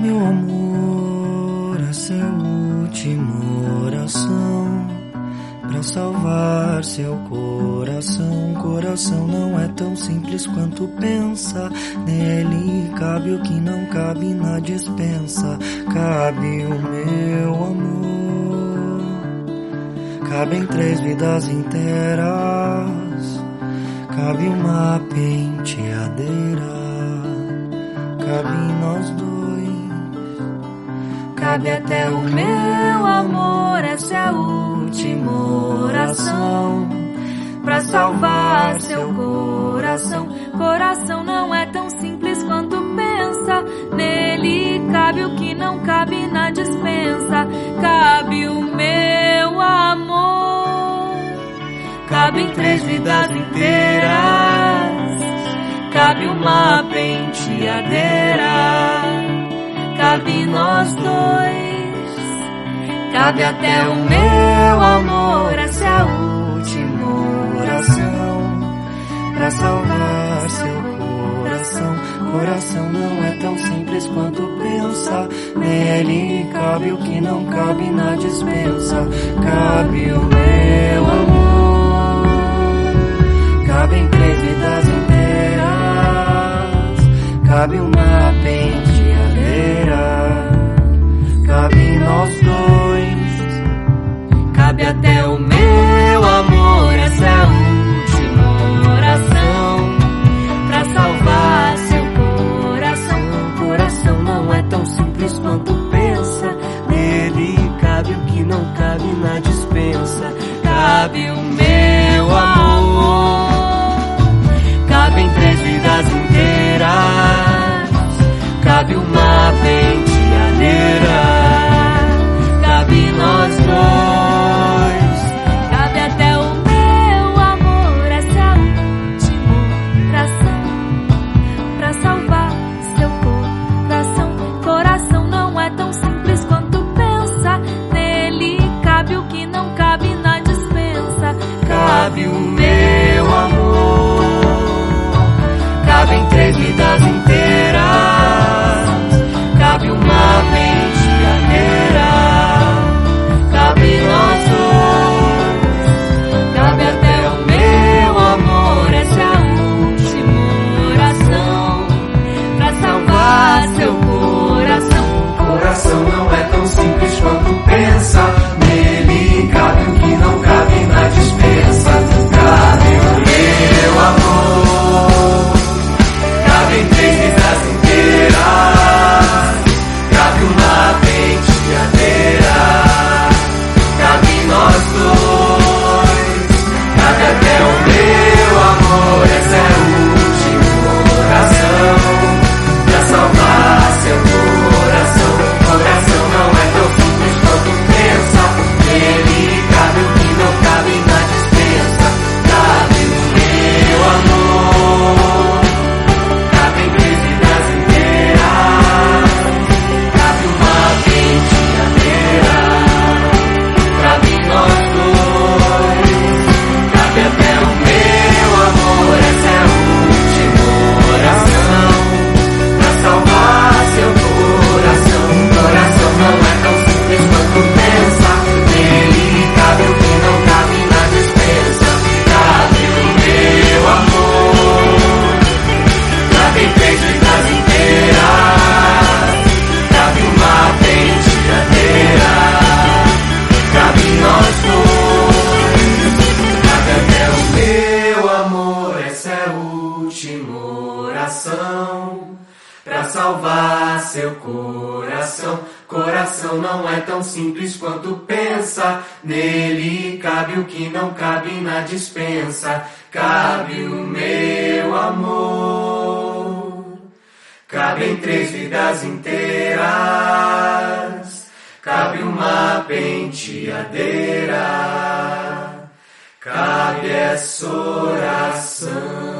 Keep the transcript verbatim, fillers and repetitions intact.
Meu amor, essa é a última oração pra salvar seu coração. Coração não é tão simples quanto pensa. Nele cabe o que não cabe na despensa. Cabe o meu amor, cabem três vidas inteiras. Cabe uma penteadeira, cabe nós dois. Cabe até o meu amor, essa é a última oração pra salvar seu coração. Coração não é tão simples quanto pensa. Nele cabe o que não cabe na despensa. Cabe o meu amor, cabem três vidas inteiras. Cabe uma penteadeira, cabe nós dois. Cabe até o meu amor, essa é a última oração pra salvar seu coração. Coração não é tão simples quanto pensa. Nele cabe o que não cabe na despensa. Cabe o meu amor, cabem três vidas inteiras. Cabe uma penteadeira, cabe nós dois. Cabe até o meu amor, essa é a última oração pra salvar seu coração. Coração não é tão simples quanto pensa. Nele cabe o que não cabe na despensa. Cabe o meu amor, cabem três vidas inteiras. Cabe uma penteadeira, cabe nós dois. cabe até o meu amor, essa é a última oração pra salvar seu coração. Coração não é tão simples quanto pensa. Nele cabe o que não cabe na despensa. Cabe o meu amor, cabem três vidas inteiras. Cabe uma penteadeira, cabe nós dois. Cabe até o meu amor, essa é a última oração pra salvar seu coração. Coração não é tão simples quanto pensa. Nele cabe o que não cabe na despensa. Cabe o meu amor, cabem três vidas inteiras. Cabe uma penteadeira, cabe nós dois. Cabe até o meu amor, essa é a última oração pra salvar seu coração. Coração não é tão simples quanto pensa. Nele cabe o que não cabe na despensa. Cabe o meu amor, cabem três vidas inteiras. Cabe uma penteadeira, cabe nós dois. Cabe até o meu amor, essa é a última oração pra salvar seu coração. Coração não é tão simples quanto pensa. Nele cabe o que não cabe na despensa. Cabe o meu amor, cabem três vidas inteiras. Cabe uma penteadeira, cabe nós dois. Cabe até o meu amor, essa é a última oração pra salvar seu coração. Coração não é tão simples quanto pensa. Nele cabe o que não cabe na despensa. Cabe o meu amor, cabem três vidas inteiras. Cabe uma penteadeira, cabe essa oração.